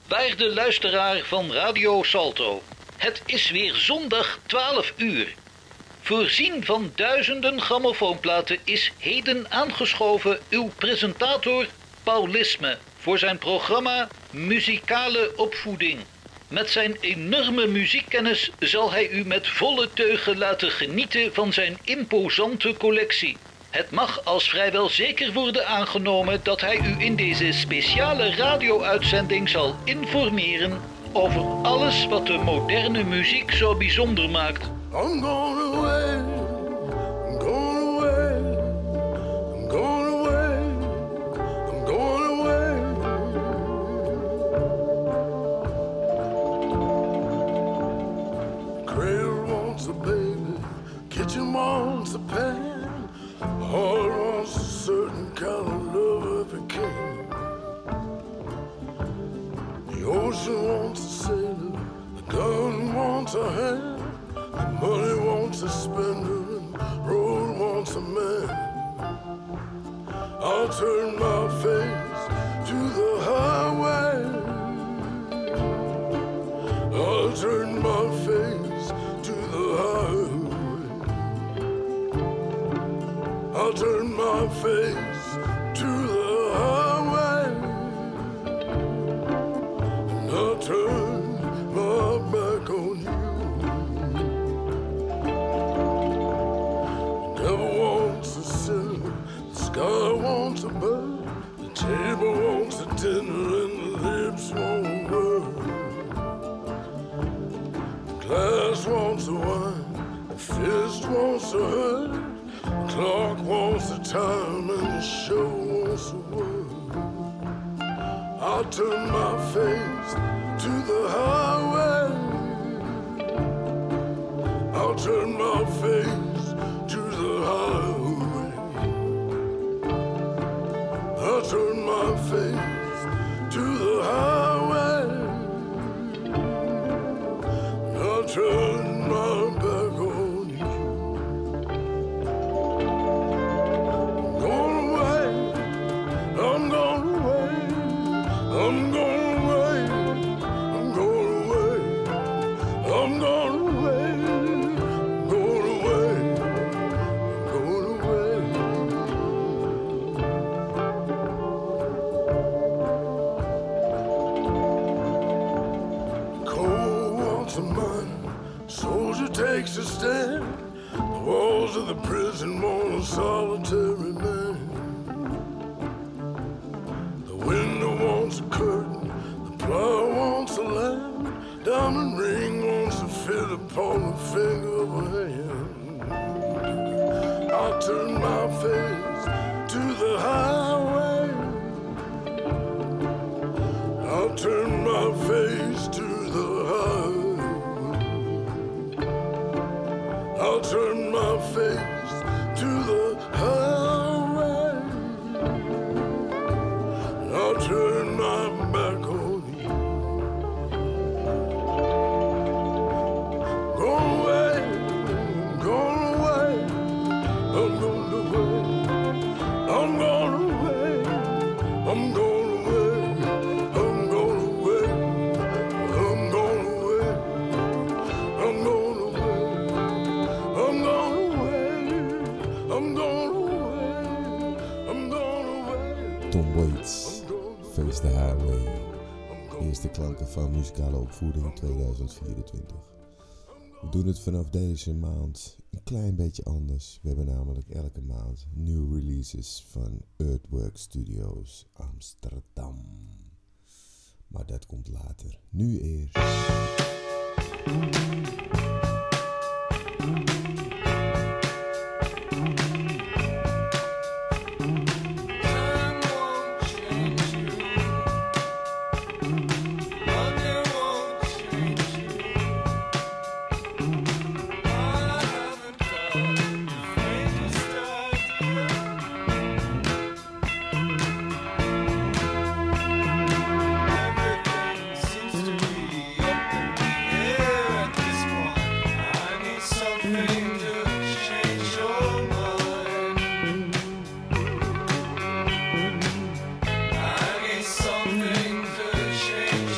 Waarde luisteraar van Radio Salto. Het is weer zondag 12 uur. Voorzien van duizenden grammofoonplaten is heden aangeschoven uw presentator Paul Lisme voor zijn programma Muzikale Opvoeding. Met zijn enorme muziekkennis zal hij u met volle teugen laten genieten van zijn imposante collectie. Het mag als vrijwel zeker worden aangenomen dat hij u in deze speciale radio-uitzending zal informeren over alles wat de moderne muziek zo bijzonder maakt. I'm going away, I'm going away, I'm going away, I'm going away. Cradle wants a baby, kitchen wants a pan, heart wants a certain kind of love if it can. The ocean wants a sailor, the gun wants a hand. Money wants a spender and road wants a man. I'll turn my face to the highway. I'll turn my face to the highway. I'll turn my face to the highway. And I'll turn my back on you. The sky wants a bird, the table wants a dinner, and the lips won't word. The glass wants a wine, the fist wants a hurt, the clock wants a time, and the show wants a word. I'll turn my face to the highway. I'll turn my face to the highway. I'll turn my face to the highway. I'll turn my back on you. I'm going away. I'm going away. I'm going away. I'm going away. I'm going away. I'm going away. I'm going away. Soldier takes a stand. The walls of the prison want a solitary man. The window wants a curtain. The plow wants a lamb. Diamond ring wants to fit upon the finger of a hand. I'll turn my face to the highway. I'll turn my face to the highway. I'll turn my face to the highway. I'll turn my back on you. Gone away, gone away. I'm going away. I'm going away. I'm going away. I'm going away. I'm going away. I'm going away. I'm going away, I'm going away, I'm going away. Tom Waits, Face the Highway. Eerste klanken van Muzikale Opvoeding 2024. We doen het vanaf deze maand een klein beetje anders. We hebben namelijk elke maand nieuwe releases van Earthwork Studios Amsterdam. Maar dat komt later. Nu eerst. Something to change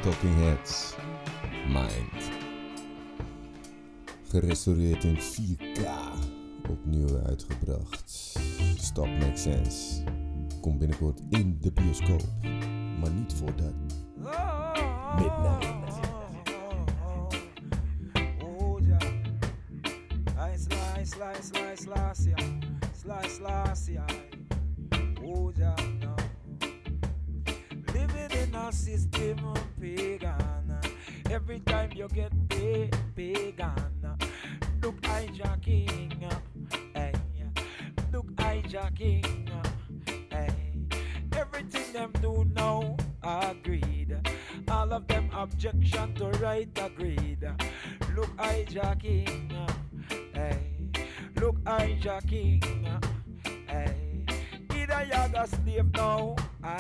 Talking Heads, Mind. Gerestaureerd in 4K, opnieuw uitgebracht. Stop Makes Sense. Komt binnenkort in de bioscoop, maar niet voordat midnight. Slice, oh yeah, no. Living in a system of pagan. Every time you get pagan. Look, hijacking, hey. Look, hijacking, hey. Everything them do now, agreed. All of them objection to right, agreed. Look, hijacking, hey. Look, hijacking, hey. Either you got slave now,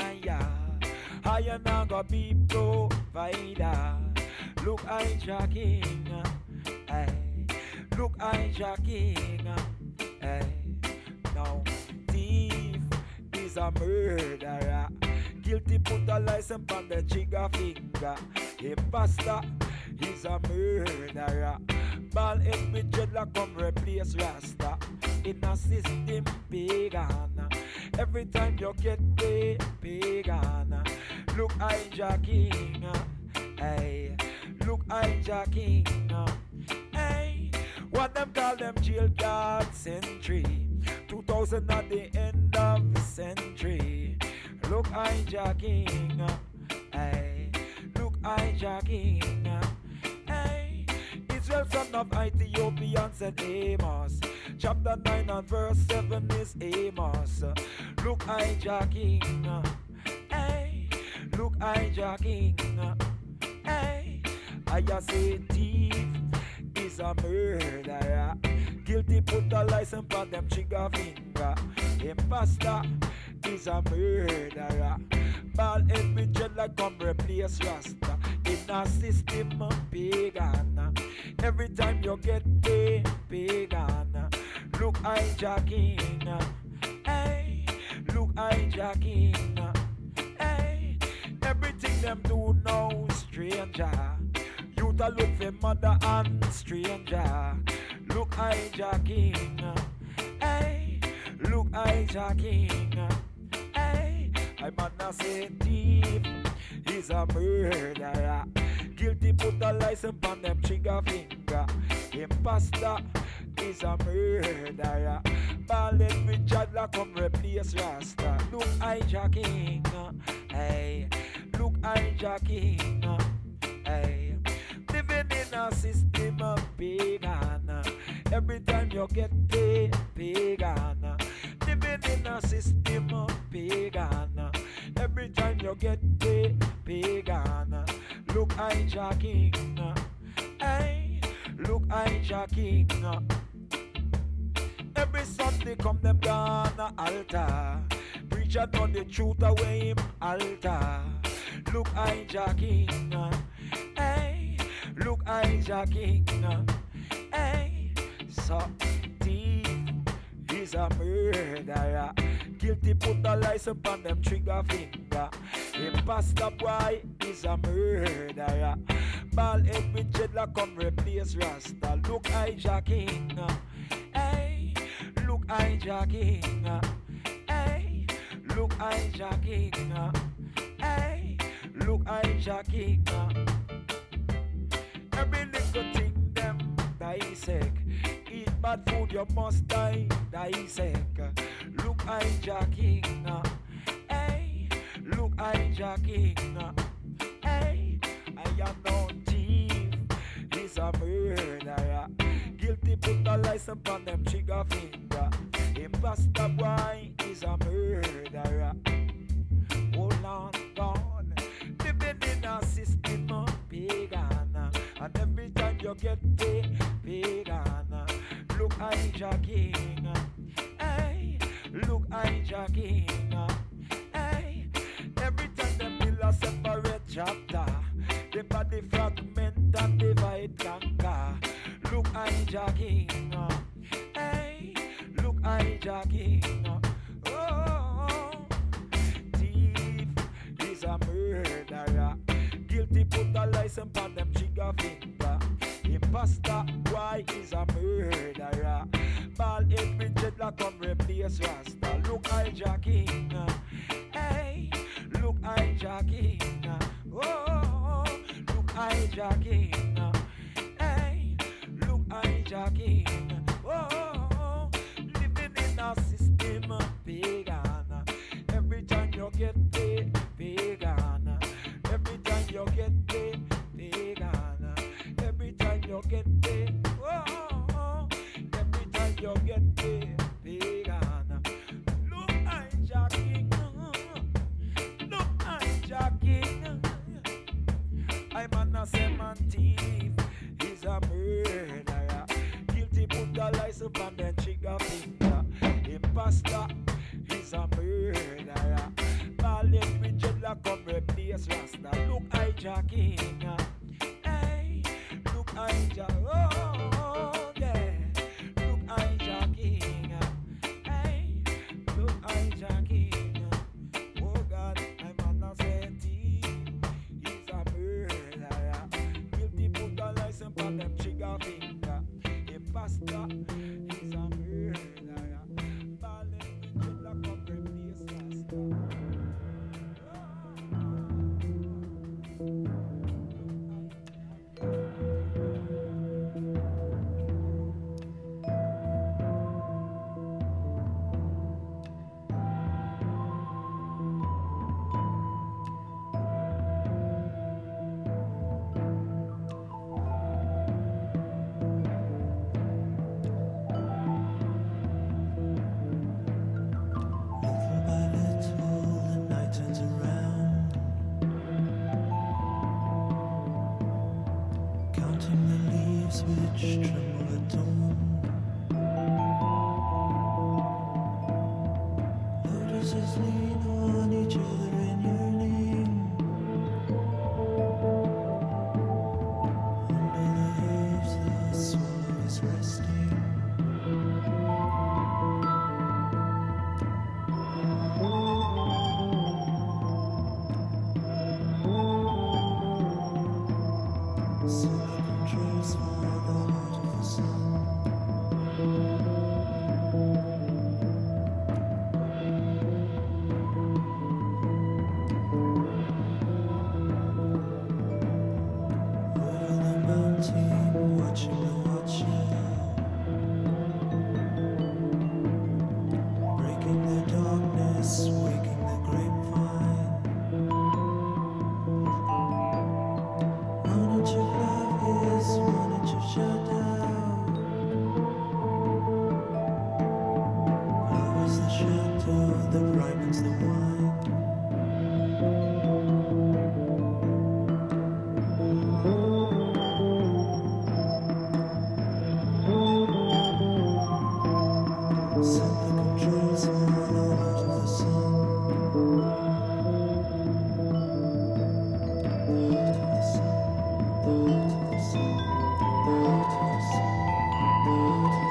I am not gonna be provider. Look, hijacking, hey. Look, hijacking, hey. Now, thief is a murderer. Guilty put a license on the trigger finger. Imposter is a murderer. Ball head with dreadlock come replace Rasta. In a system pagan. Every time you get pagan. Look, hijacking, hey. Look, hijacking, hey. What them call them jail guard century. 2000 at the end of the century. Look, hijacking, hey. Look, hijacking, hey. Israel son of Ethiopian said Amos. Chapter 9 and verse 7 is Amos. Look, hijacking, hey. Look, hijacking, hey. I say thief is a murderer. Guilty put a license on them trigger finger. Imposter is a murderer. Ball head with dreadlock come replace Rasta. In a system pagan. Every time you get pagan. Look, hijacking, hey. Look, hijacking, hey. Everything them do now, stranger. Youth a look for mother and stranger. Look, hijacking, hey. Look, hijacking, hey. I man say thief is a murderer. Guilty put a license on them trigger finger. Imposter is a murderer. Ballad with dreadlock come replace Rasta. Look, hijacking, hey. Look, hijacking, hey. Living in a system of pagan. Every time you get pagan. Living in a system of pagan. Every time you get pagan. Look, hijacking, hey. Look, hijacking. Every Sunday come them down the altar. Preacher done the truth away him altar. Look, hijacking, hey. Look, hijacking, hey. So thief is a murderer. Guilty put a license on them trigger finger. Imposter boy is a murderer. Ball head with dreadlock come replace Rasta. Look, hijacking, hey. Look, hijacking, hey. Look, hijacking, hey. Look, hijacking. Every little thing them dissect. Eat bad food you must dissect. Look, hijacking, hey. Look, hijacking, hey. I am no thief, he's a murderer. Guilty put a license on them trigger finger. Imposter boy is a murderer. Hold on, God. Living in a system of pagan. And every time you get pagan. Look, hijacking, hey. Look, hijacking, hey. Every time them build a separate chapter. The body fragment and divide conquer. Look, hijacking, hey. Look, hijacking, oh. Thief is a murderer. Guilty put a license on them trigger finger. Imposter, why is a murderer? Ball head with dreadlock come replace Rasta. Look hijacking, hey, look hijacking, oh, look hijacking, hey, look hijacking, oh, living in a system pagan. Every time you get paid, pagan. Every time you get paid, pagan. Every time you get paid, oh, every time you get paid, pagan. Look hijacking, look hijacking. I'm an assailant thief, he's a murderer. Guilty put the license on the trigger finger. Imposter, he's a murderer. Ballin' with dreadlock come replace Rasta. Look hijacking, hey, look hijacking, oh yeah. Look hijacking, hey, look hijacking. Oh God, I'm an assailant thief, he's a murderer. Guilty put the license on them trigger finger. Imposter, he's a murderer. Ballin' with dreadlock come replace Rasta.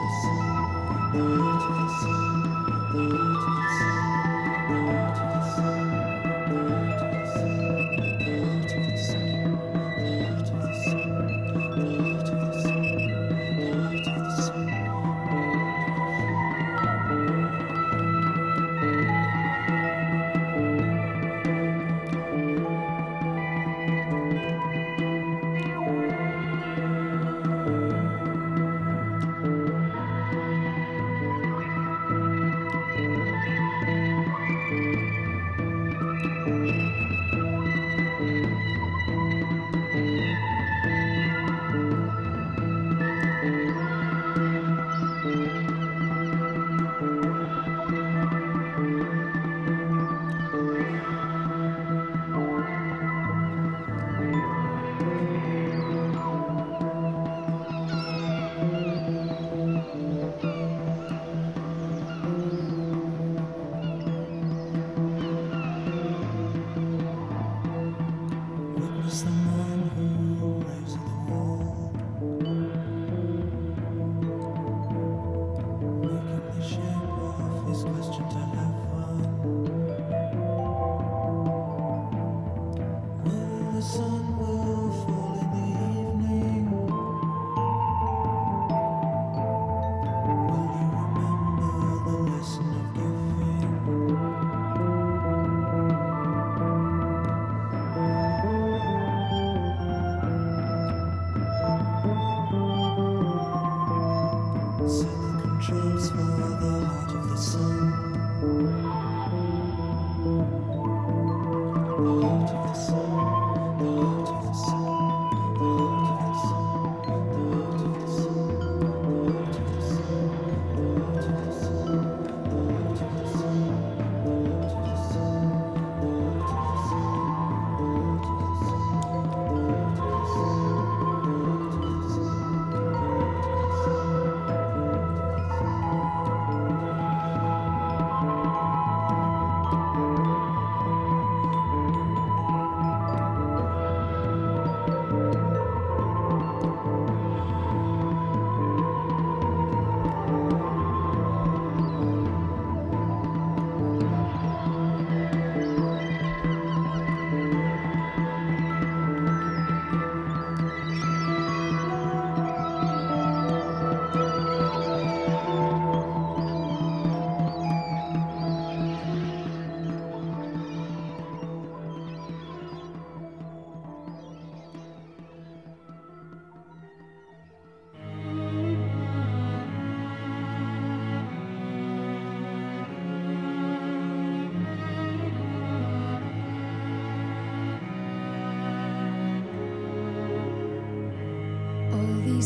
To the sun.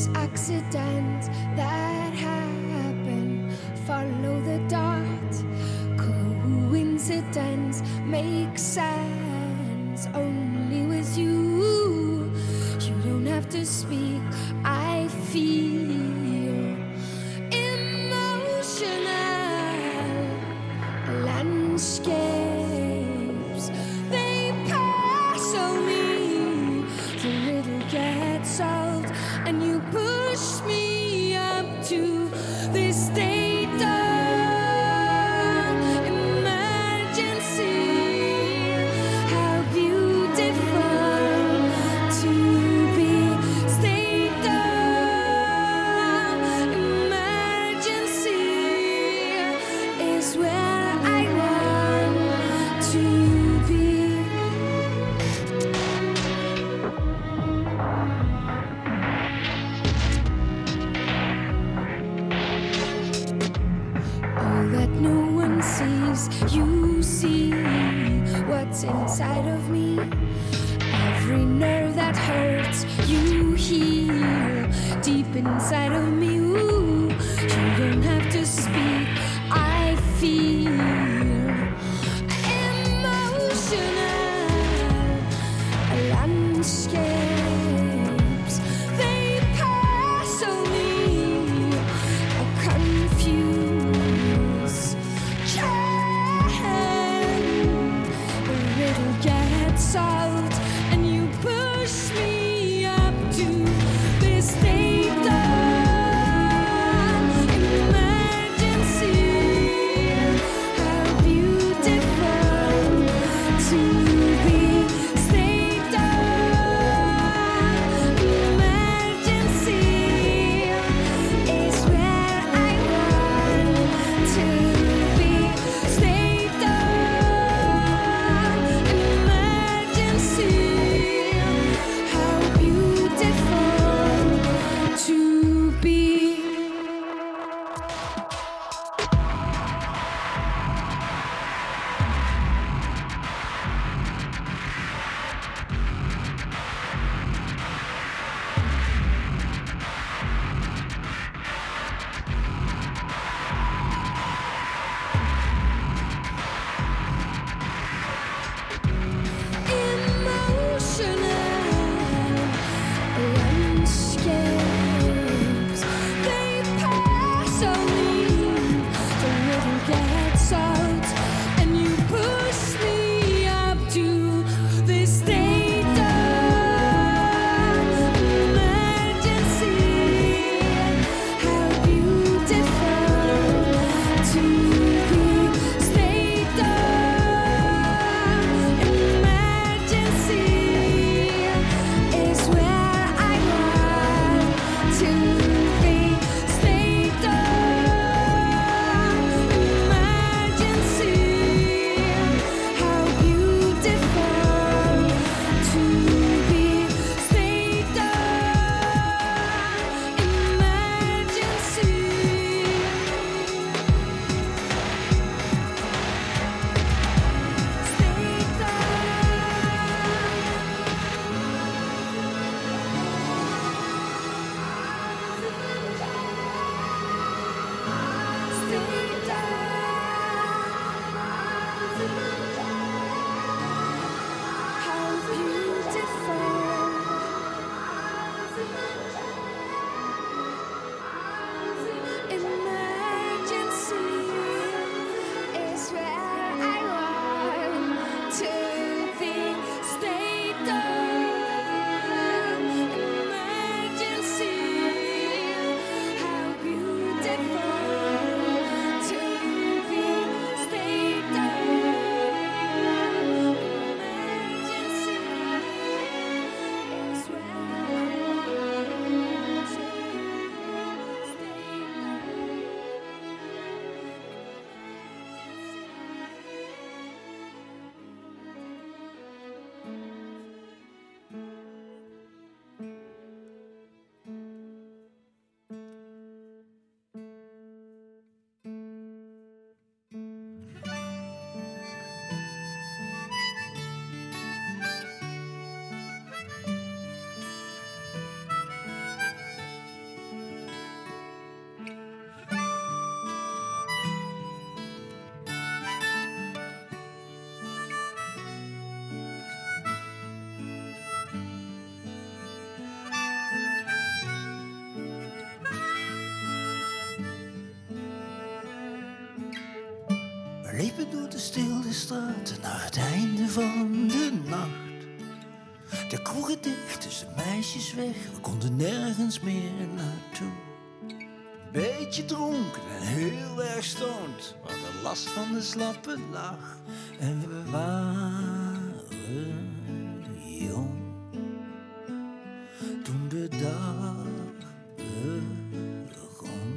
These accidents that happen, follow the dot. Coincidence makes sense only with you. You don't have to speak, I feel emotional landscapes. They pass on me, the riddle gets solved, and you push me up to this state of emergency. How beautiful to be state of emergency is where I want to be. All that no one sees, you see what's inside of me. Every nerve that hurts, you heal deep inside of me. Ooh, you don't have to speak, I feel emotional landscapes. They pass on me, a confused chain. The riddle gets solved, and you push me up to this state of emergency. liepen door de stille straten naar het einde van de nacht. De kroegen dicht, dus de meisjes weg, we konden nergens meer naartoe. Beetje dronken en heel erg stoned, we hadden last van de slappe lach. En we waren jong, toen de dag begon.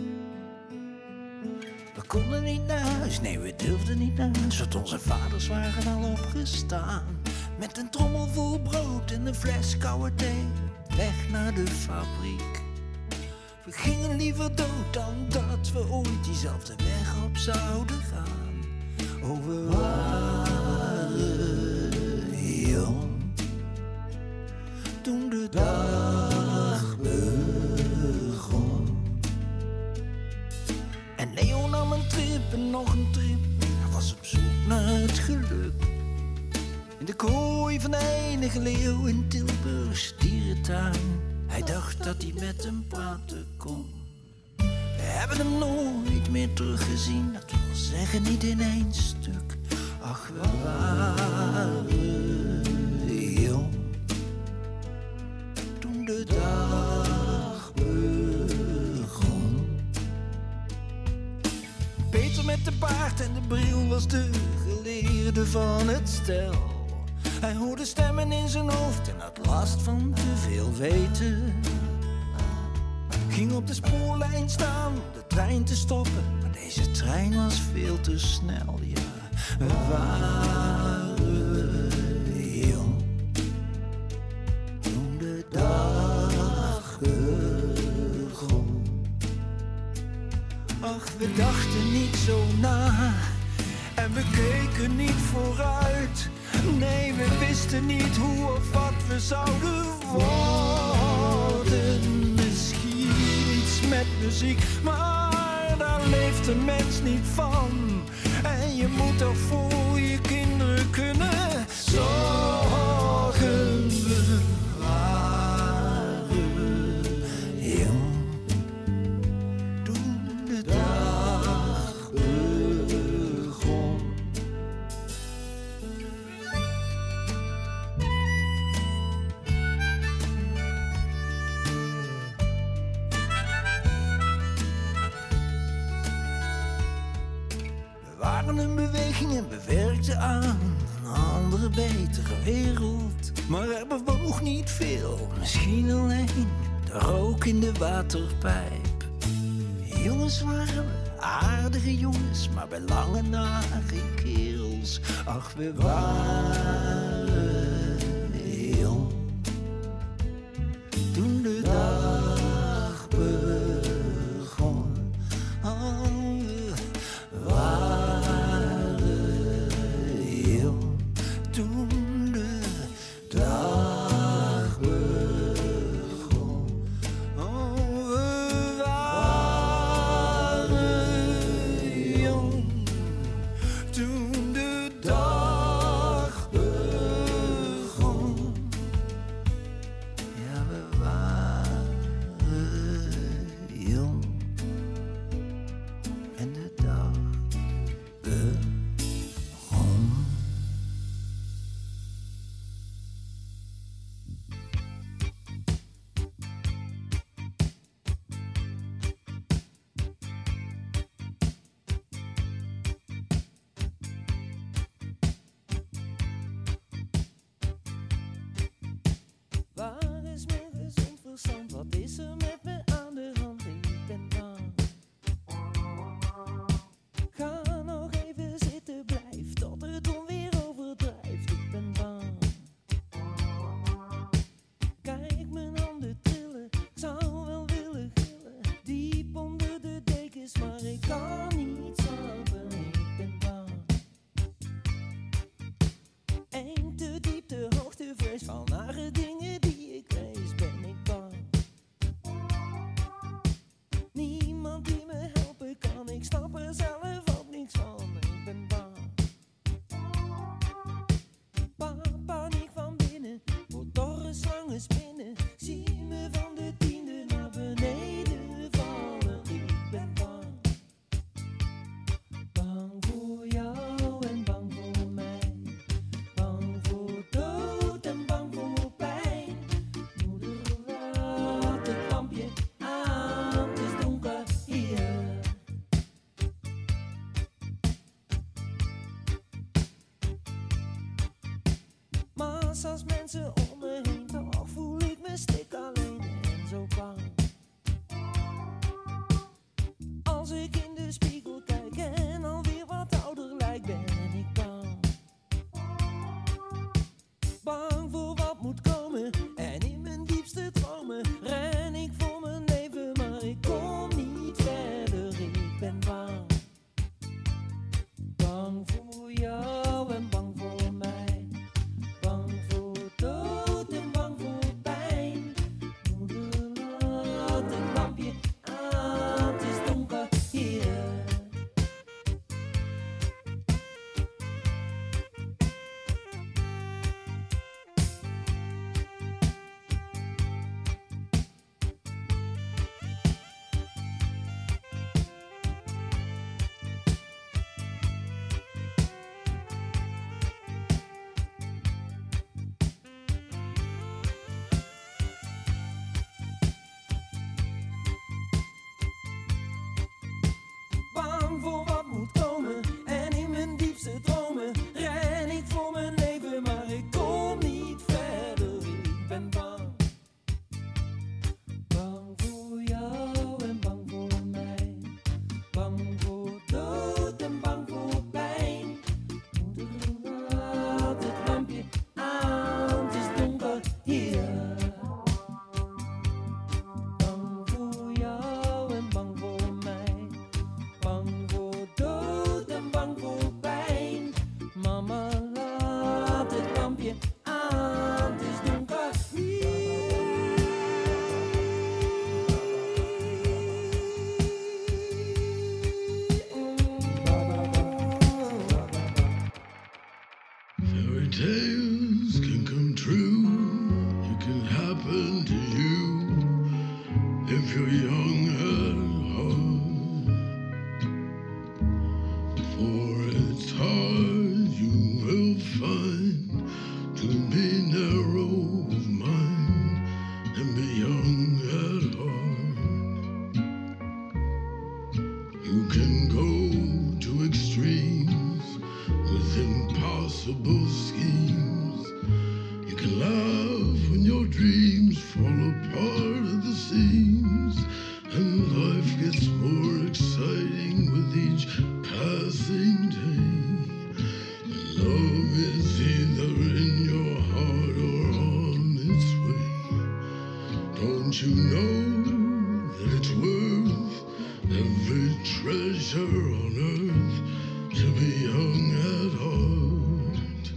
We konden niet naar huis, nee we durfden niet naar huis, want onze vaders waren al opgestaan. Met een trommel vol brood en een fles koude thee, weg naar de fabriek. We gingen liever dood dan dat we ooit diezelfde weg op zouden gaan. Oh, we waren jong, toen de dag begon. En Leo nam een trip en nog een trip, hij was op zoek naar het geluk. In de kooi van de enige leeuw in Tilburgs dierentuin. Hij dacht dat hij met hem praten kon. We hebben hem nooit meer teruggezien, dat wil zeggen niet in één stuk. Ach, we waren jong, toen de dag begon. Peter met de baard en de bril was de geleerde van het stel. Hij hoorde stemmen in zijn hoofd en had last van te veel weten. Ging op de spoorlijn staan om de trein te stoppen, maar deze trein was veel te snel, ja. We waren jong, toen de dag begon. Ach, we dachten niet zo na en we keken niet vooruit. Nee, we wisten niet hoe of wat we zouden worden. Misschien iets met muziek, maar daar leeft een mens niet van. En je moet toch voor je kinderen kunnen zorgen. We waren jong, toen de dag begon. Een beweging en we werkten aan een andere, betere wereld. Maar er bewoog niet veel, misschien alleen de rook in de waterpijp. Jongens waren we, aardige jongens, maar bij lange na geen kerels. Ach, we waren jong, toen de dag begon. Oh, we waren toen de dag begon. Oh, we waren jong, toen de dag begon. was als mensen om me heen. Toch voel ik me stik alleen en zo bang. Als ik in de spiegel kijk en alweer wat ouder lijk, ben ik bang. Bang voor wat moet komen en in mijn diepste dromen ren ik voor mijn leven, maar ik kom niet verder. Ik ben bang. Bang voor jou en bang voor mij. Bang voor dood en bang voor pijn. Moeder, laat het lampje aan, het is donker hier. Bang voor wat moet komen en in mijn diepste dromen ren ik voor mijn leven, maar ik kom niet verder. Ik ben bang. Bang voor jou en bang voor mij. Bang voor dood en bang voor pijn. Moeder, laat het lampje aan, het is donker hier. Bang voor jou en bang voor mij. Bang voor dood en bang voor pijn. Mama, laat het lampje aan, het is donker Fairy tales can come true. It can happen to you if you're young at heart. For it's hard, you will find, to be narrow of mind and be young at heart. You can go to extremes with impossible schemes. You can laugh when your dreams fall apart at the seams, and life gets more exciting with each passing day. And love is either in your heart or on its way. Don't you know that it's worth every treasure on earth to be young at heart?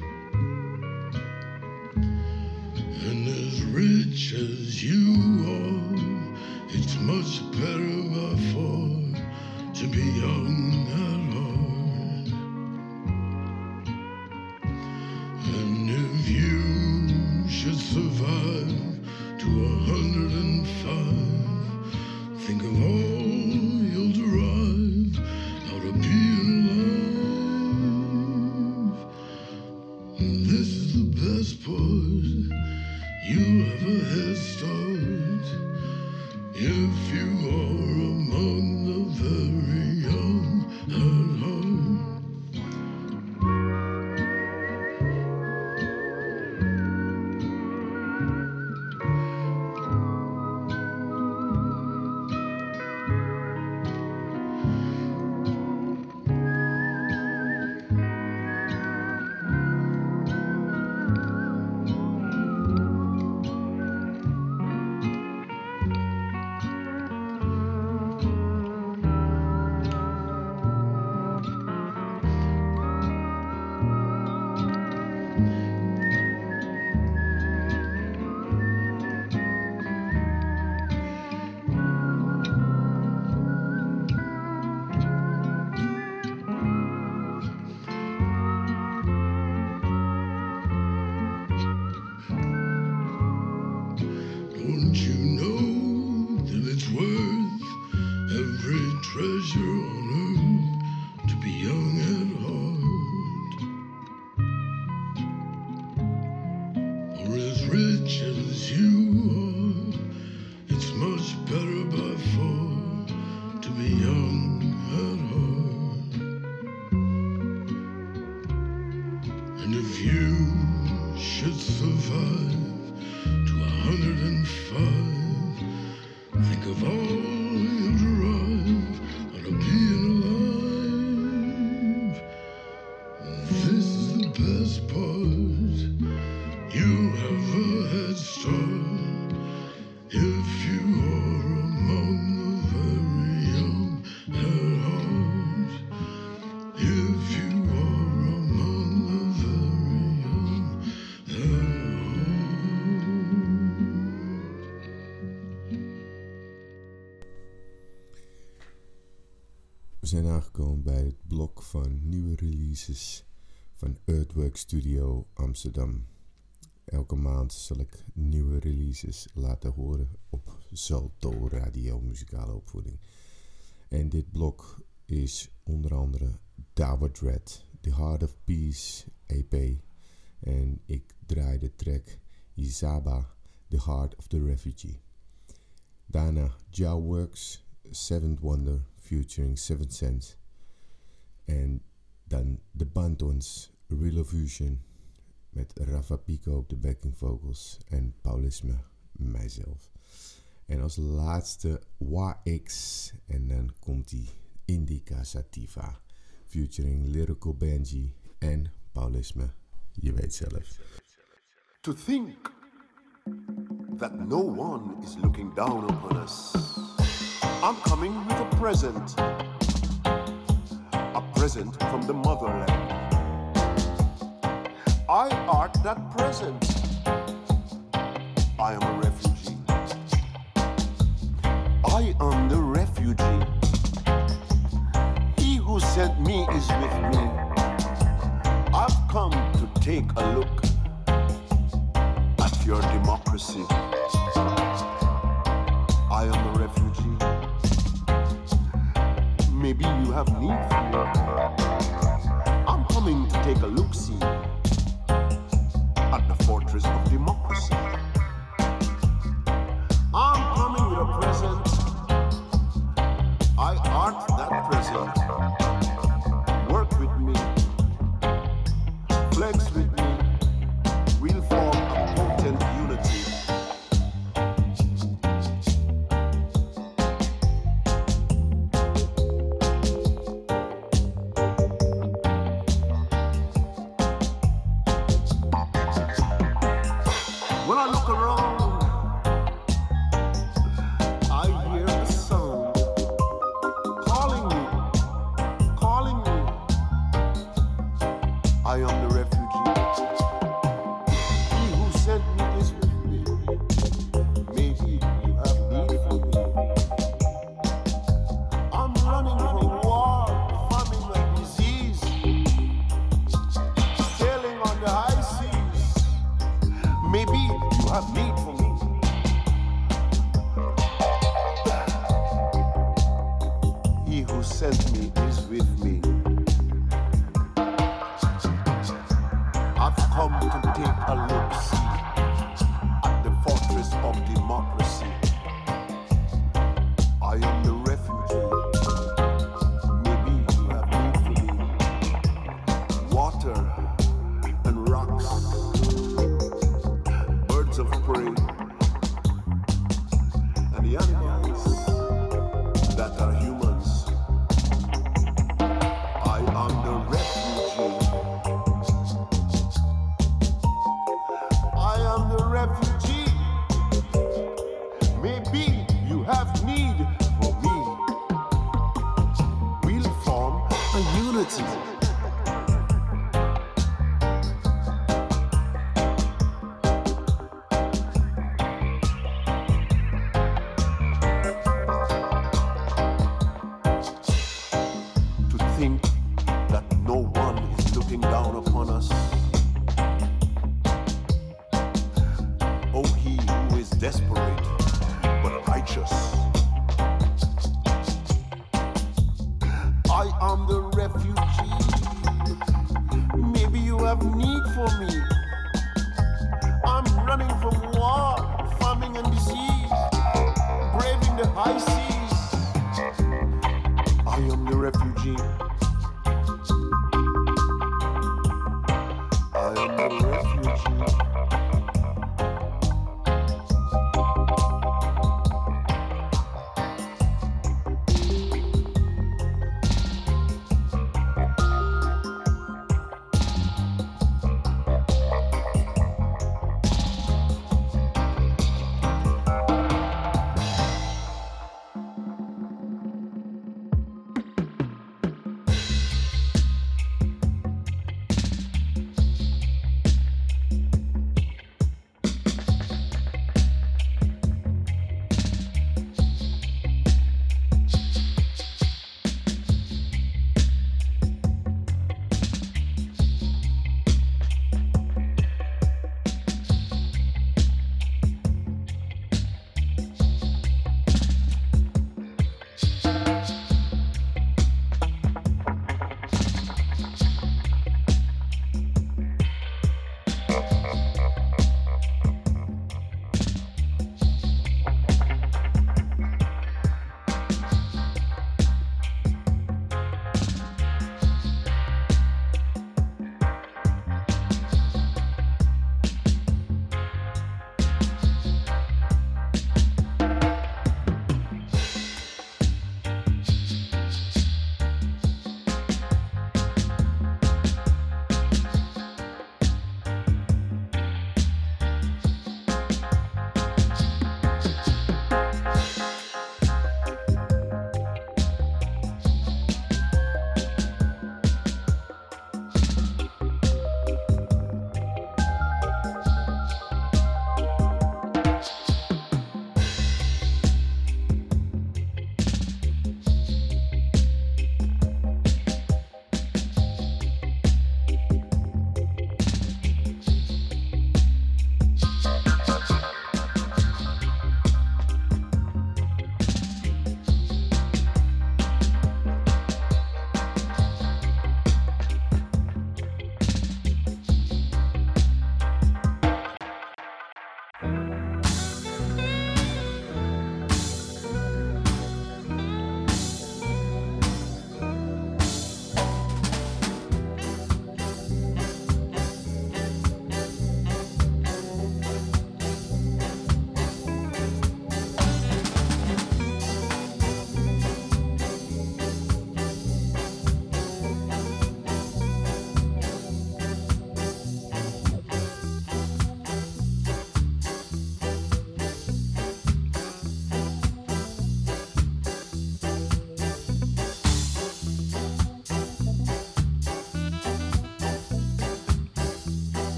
And as rich as you are, it's much better by far to be young at heart. And if you should survive to 105, think of all you'll derive out of being alive. And this is the best part, you'll have a head start if you are among the very young at heart. Don't you know that it's worth every treasure on earth to be young at heart? For as rich as you are, it's much better by far to be young at heart. And if you should survive to 105. Think of all you derive out of being alive. This is the best part. You have a head start if you are among the very young at heart. If you are among the very young at heart. We zijn aangekomen bij het blok van nieuwe releases van Earthwork Studio Amsterdam. Elke maand zal ik nieuwe releases laten horen op Salto Radio Muzikale Opvoeding. En dit blok is onder andere Tower Dread, The Heart of Peace EP. En ik draai de track Izaba, The Heart of the Refugee. Daarna Jawworks, Seventh Wonder featuring Seventh Sense. En dan The Bantons, Real Fusion met Rafa Pico op de backing vocals en Paulisme, mijzelf. En als laatste WAX en dan komt die Indica Sativa featuring Lyrical Benji en Paulisme, je weet zelf. To think that no one is looking down upon us. I'm coming with a present from the motherland. I art that present. I am a refugee. I am the refugee. He who sent me is with me. I've come to take a look at your democracy. I am a refugee. Maybe you have need for me. I'm coming to take a look-see at the fortress of democracy. I'm coming with a present. I art that present. Work with me. Flex with me. We'll form a potent unity. When I look around, I hear a sound calling me. I am the refugee. He who sent me is with me. Maybe you have need for me. I'm running from war, famine and disease, sailing on the high seas. Maybe you have need for me. He who sent me is with me. I've come to take a look-see at the fortress of democracy. I am the refugee. Maybe you have need for me. Water and rocks, birds of prey, and the animals that are humans. I am the refugee. I am the refugee. Maybe you have need for me. We'll form a unity. To think that no one is looking down upon us. Oh, he who is desperate but righteous. I am the refugee. Maybe you have need for me. I'm running from war, famine and disease, braving the high seas. I am the refugee. I am the refugee.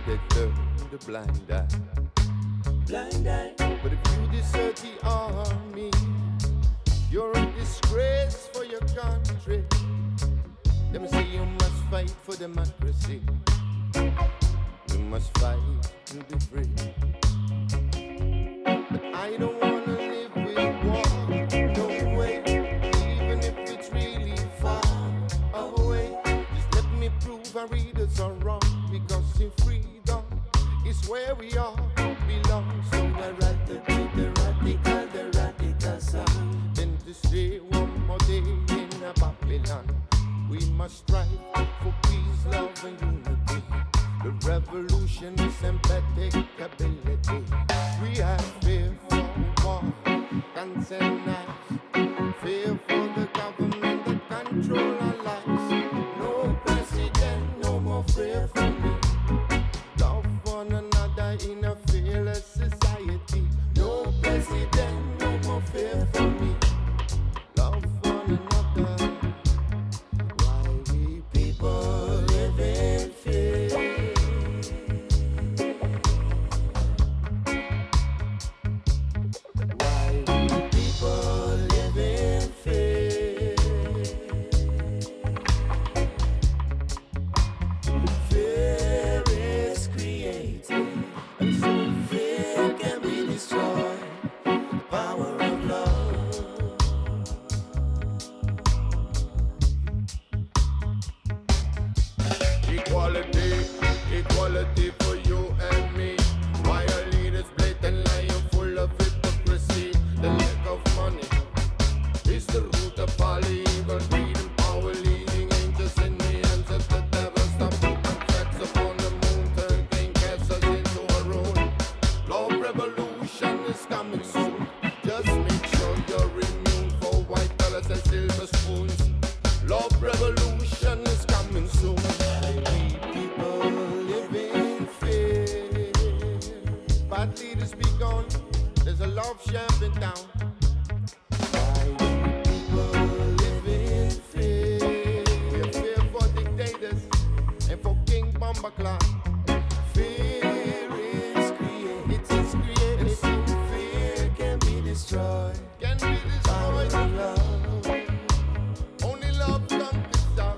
they turn the blind eye. Blind eye. But if you desert the army, you're a disgrace for your country. Them say you must fight for democracy. You must fight to be free. But I don't wanna live with war, no way. Even if it's really far away, just let me prove our readers are wrong. Because in freedom is where we all belong. So I write the radical song. Then to stay one more day in a Babylon. We must strive for peace, love and unity. The revolution is impeccability. We have fear for war, guns and knives. Fear for the government that control our lives. No president, no more fear for me. Love one another in a fearless society. No president, no more fear for me. Love one another. Why we people live in fear? Why we people live in fear? Fear is created, and so fear can be destroyed. The power of love. Equality, equality for you and me. Why are leaders blatant lying, full of hypocrisy? The lack of money is the root of all evil. Greed and power leading angels in the hands of the devil. Stop putting threats upon the moon, turn clean castles into a ruin. Love revolution is coming soon. Just make sure you're immune for white colors and silver spoons. Love revolution is coming soon. People live in fear. Bad leaders be gone. There's a love champ in town. Why do people live in fear? Fear for dictators and for King Bombaclan. Fear is created. It is created. Fear can be destroyed. Can be destroyed. Love. Only love can stop.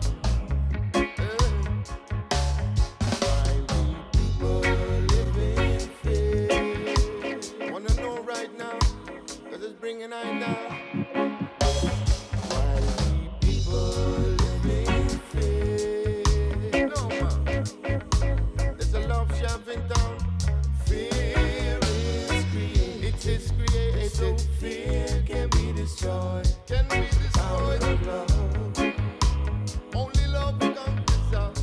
Why we people live in fear? Wanna know right now? 'Cause it's bringing I down. Why we people live in fear? No man. There's a love champ in town. Fear is created. It is created. So fear can be destroyed. Can be destroyed. Love. Only love can dissolve.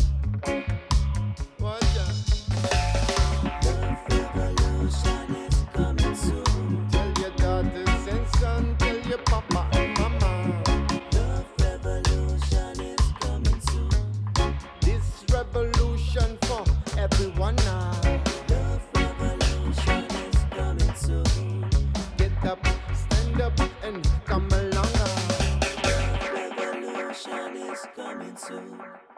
Watch out. Love revolution is coming soon. Tell your daughters and sons, tell your papa and mama. Love revolution is coming soon. This revolution for everyone now. Love revolution is coming soon. Get up, stand up, and come along now. Love revolution is coming soon.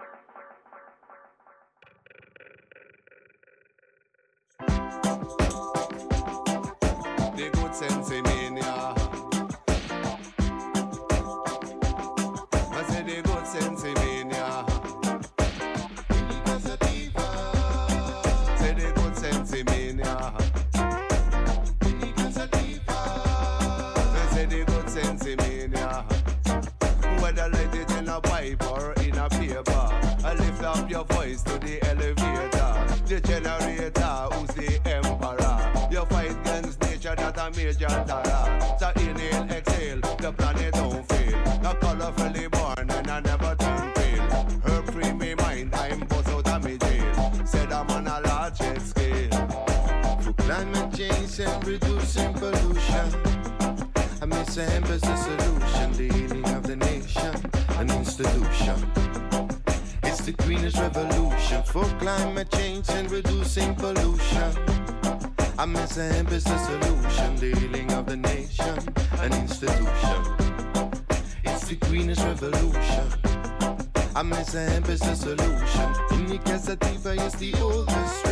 The good sense mania. I say the good sense mania. Say the good sense mania. Say the good sense mania. Whether light it in a pipe or in a paper, I lift up your voice to the elevator. The generator, who's the emperor? You fight against nature, that a major terror. So inhale, exhale, the planet don't fail. Now colorfully born and I never turn pale. Herb free me mind, I'm bust out of me jail. Said I'm on a large scale. For climate change and reducing pollution, I miss a is the solution. The healing of the nation, an institution. It's the greenest revolution for climate change and reducing pollution. I miss a is the solution. The healing of the nation, an institution. It's the greenest revolution. I miss a is the solution. Iniciativa is the oldest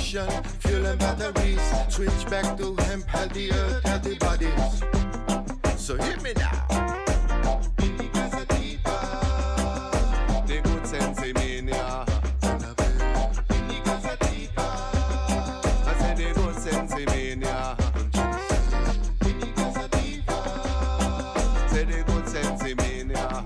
emission, fuel and batteries. Switch back to hemp, healthy earth, healthy bodies. So hear me now. The good sense mania. I said the good sense mania. Say the good sense mania.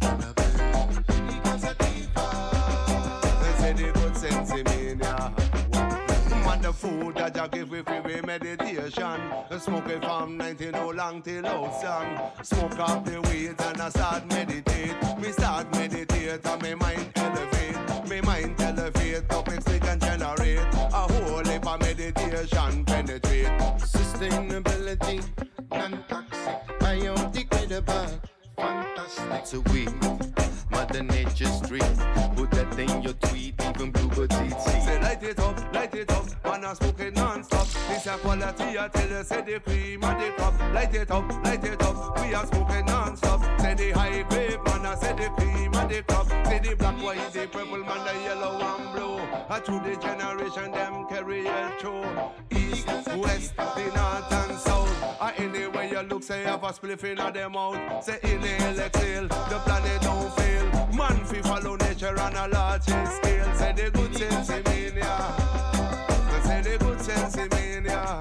Say the good sense mania. Man, the food that you give with free meditation. Smoke it from 19 no long till out sun. Smoke up the weeds and I start meditate. Me start meditate and my mind elevate. My mind elevate, topics they can generate. A whole heap of meditation penetrate. Sustainability, non-toxic, biodegradable, fantastic. So we, Mother Nature's dream. Put that in your tweet, even bluebirds eat seed. Say light it up, man a smoke it non-stop. This a quality I tell you, say the cream of the crop. Light it up, we a smoking non-stop. Say the high grade man a say the cream of the crop. Say the black, white, the purple man, the yellow and blue. A through the generation them carry it through. East, west, the north and south. Anyway you look, say have a spliff in them out. Say inhale, exhale, the planet don't fail. Man fi follow nature on a large scale. Say the good sense mania. Say the good sense mania.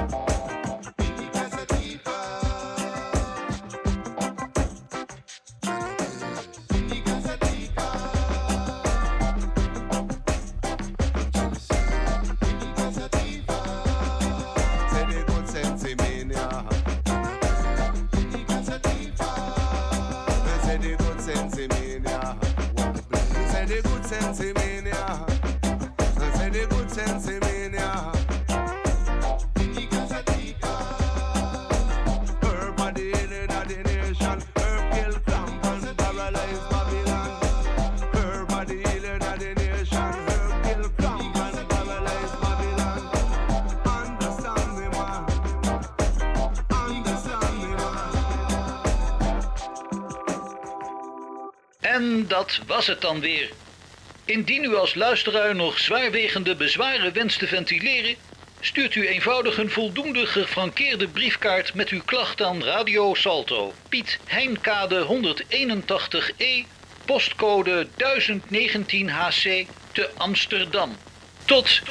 Sensimania, say the good sensimania. Herb body healing of the nation. Herb kill clamp and paralyze Babylon. Herb body healing of the nation. Herb kill clamp and paralyze Babylon. Understand me, man. Understand me, man. En dat was het dan weer. Indien u als luisteraar nog zwaarwegende bezwaren wenst te ventileren, stuurt u eenvoudig een voldoende gefrankeerde briefkaart met uw klacht aan Radio Salto. Piet Heinkade 181E, postcode 1019 HC te Amsterdam. Tot.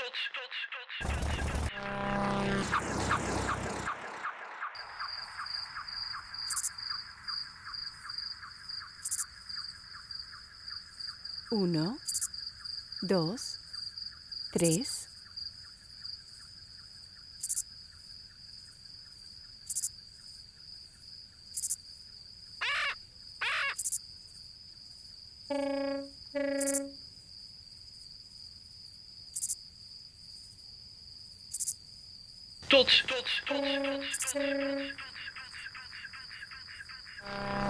Uno, dos, tres. Tot.